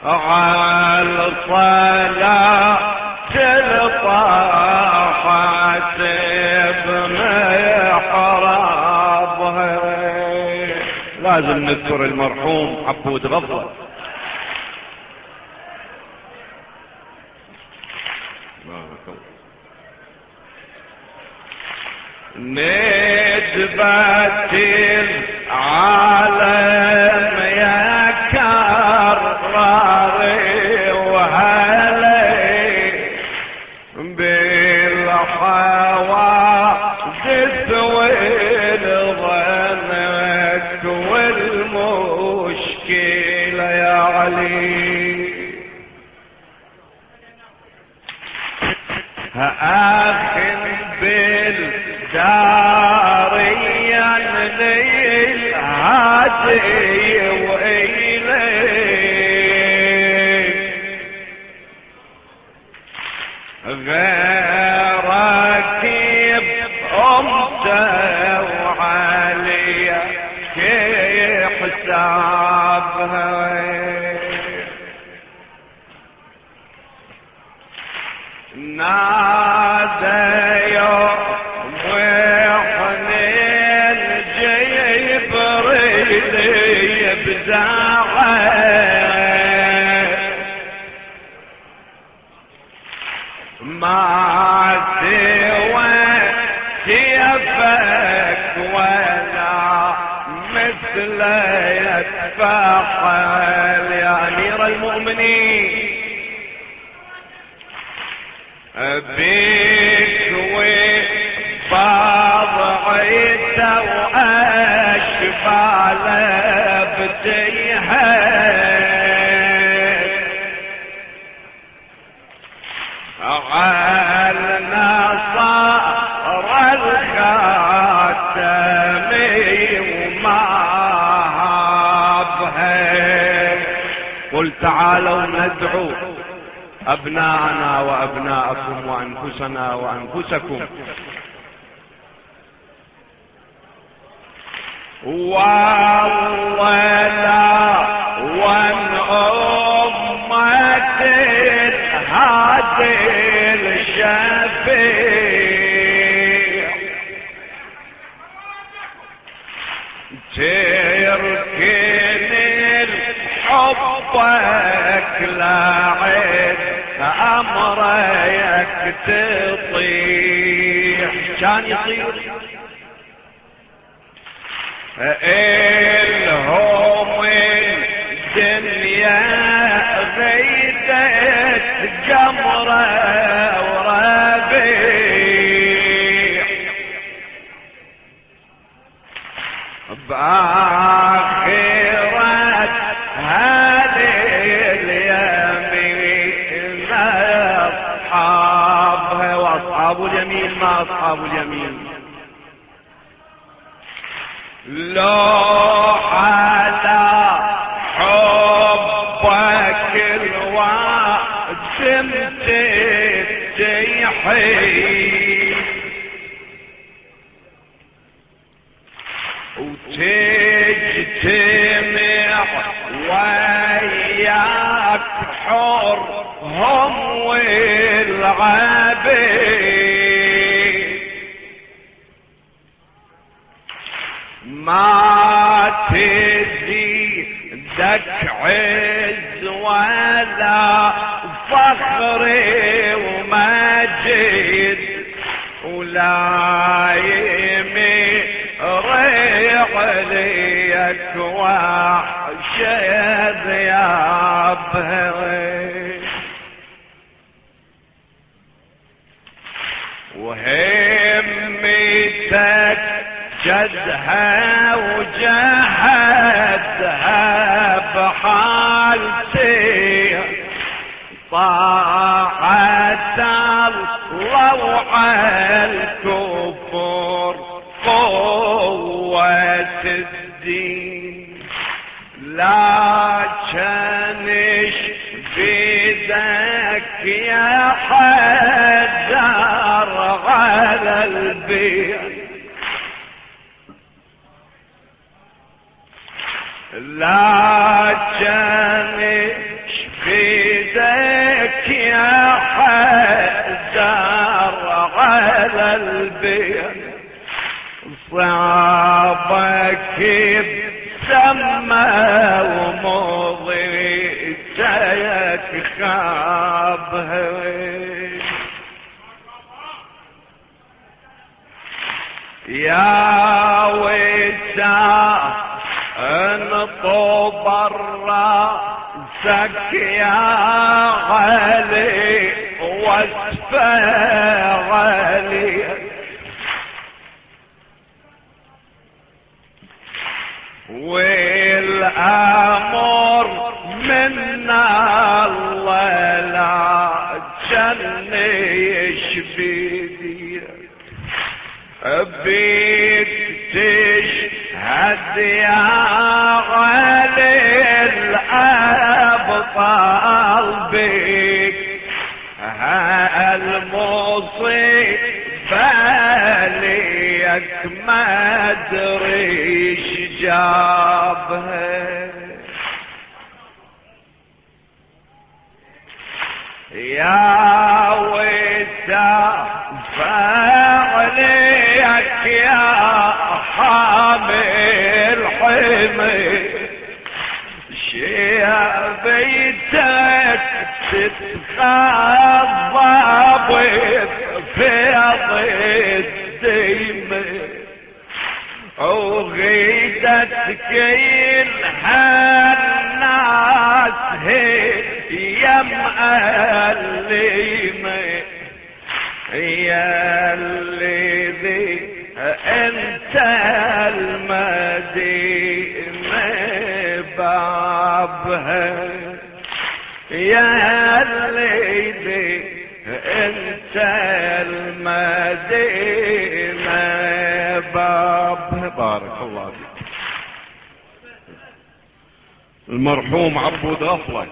عالصلاة الطاحت بمحرابها. لازم نذكر المرحوم عبود غفلة. ندبت العالم يا كراري وهلي بالحوادث والظنك والمشكلة يا علي. أخ بالدار ينلي الهادي وإليه غيرك بأمته وعليا كي حسابها. نادى يوم وحنين جيب ريلي بزاعه ما سوى سيفك ولا مثل يتفحل يا أمير المؤمنين. بيك وبضعيته وأشباله بتيهد عالنا صار الخاتمي وما بهد. قل تعالوا ندعو أبناءنا وأبناءكم وأنفسنا وأنفسكم والله لا وان أمة الهادي الشفيع تركني حبك لعين أمرك تطيح. كان يصير الهم الدنيا غيدت جمرة وربيع بآخرة هذه اليمين أصحابها وأصحاب اليمين ما أصحاب اليمين. لو على حبك الواسم تتيحي وتجتمع وياك حرهم والعبيد ما تزيدك عز ولا فخري ومجد ولا يمير عليك وحش ذيابه وهمتك جدها وجهدها بحالتي طاعة الله وعلى الكفر قوة الدين لكنش بيدك يا حدار على البيت لا جانش لي صابك بسما ومضيتك خابها يا ويسا انطب راسك يا علي واسفى علي والامر من الله لا جنيش بيدي بيك تشهد يا علي الابطال بيك هالمصيبة ليك ما ادري ايش جابها يا ويسا فعليك يا حامل حمي شيبيتك تتخضب في الدم وغيدتك الناس هي مألمة يا الذي انت المدينة بابها يا الذي انت المدينة بابها. بارك الله فيك. المرحوم عبود غفلة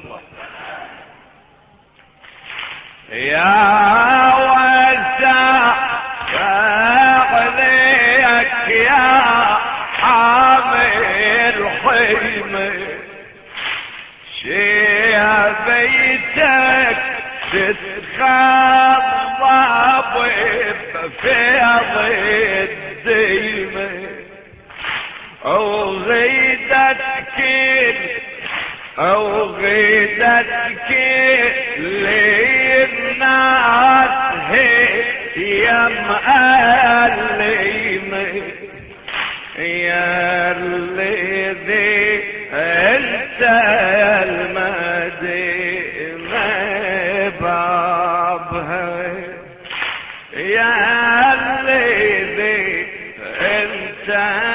يا وسع عليك يا حامل حمى شيبيتك تتخضب في الدم وغيدتك للناس هي مألمة يا الذي انت المدينة بابها يا الذي انت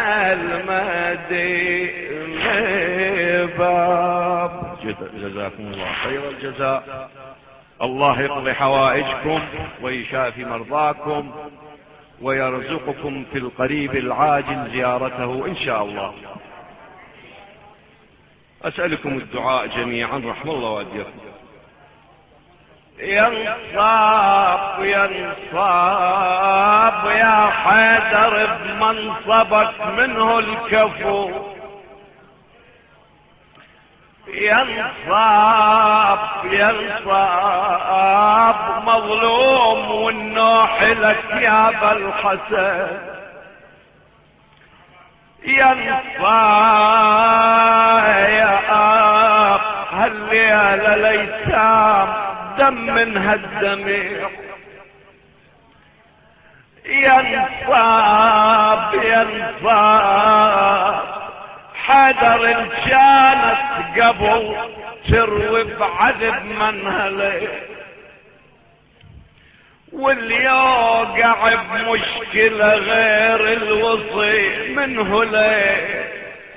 المدينة باب. جزاكم الله خير الجزاء. الله يقضي حوائجكم ويشافي مرضاكم ويرزقكم في القريب العاجل زيارته إن شاء الله. أسألكم الدعاء جميعا رحم الله والديكم. ينصاب ينصاب يا حيدر بمنصبك منه الكفو ينصاب ينصاب مظلوم والنوح لك يا ابا الحسن ينصاب يا هالليلة ليتام دم من هالدميع ينصاب ينصاب حدر كانت قبل تروي بعذب منهله واليوقع بمشكلة غير الوصي منه ليه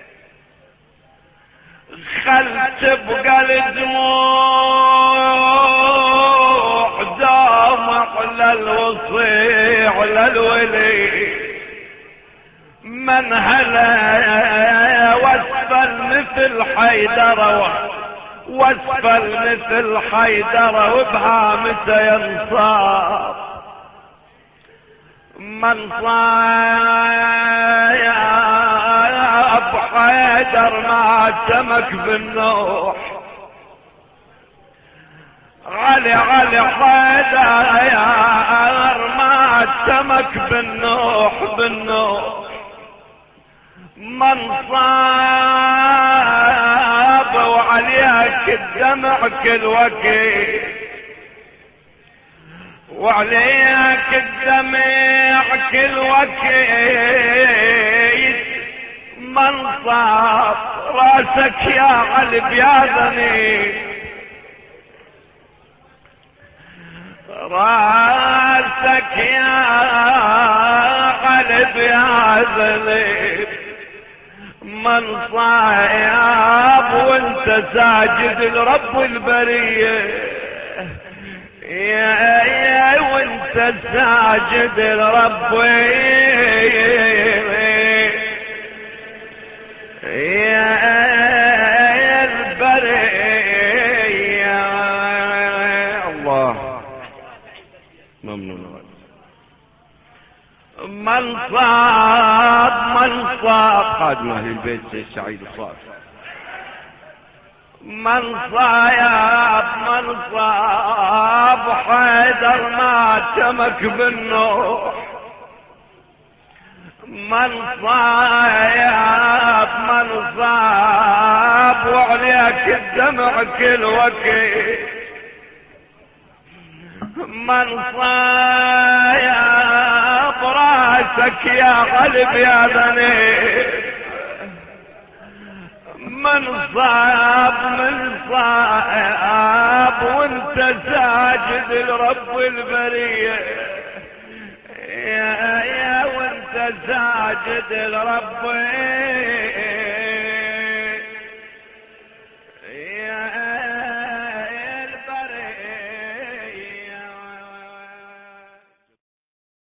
خل تبقى الدموع دامع للوصي على الولي من هلا واسفل مثل حيدرة واسفل مثل حيدرة وبهامته ينصاب من صايب حيدر ما تمك بالنوح علي علي حيدر يا ما السمك بالنوح بالنوح من صاب وعليك الدمع كل وقت وعليك الدمع كل وقت من صاب راسك يا علي بياذني راسك يا علي بياذني من صاب وانت ساجد لرب البريه يا وانت ساجد لرب يا البريه الله ممنون. من صاب خادم أهل البيت سيد سعيد الصافي من صاب حيدر ما تمك بالنوح من صاب وعليك الدمع كل وقت من صاب راسك يا قلب يا ذنب من صاب وانت ساجد لرب البريه يا وانت ساجد لرب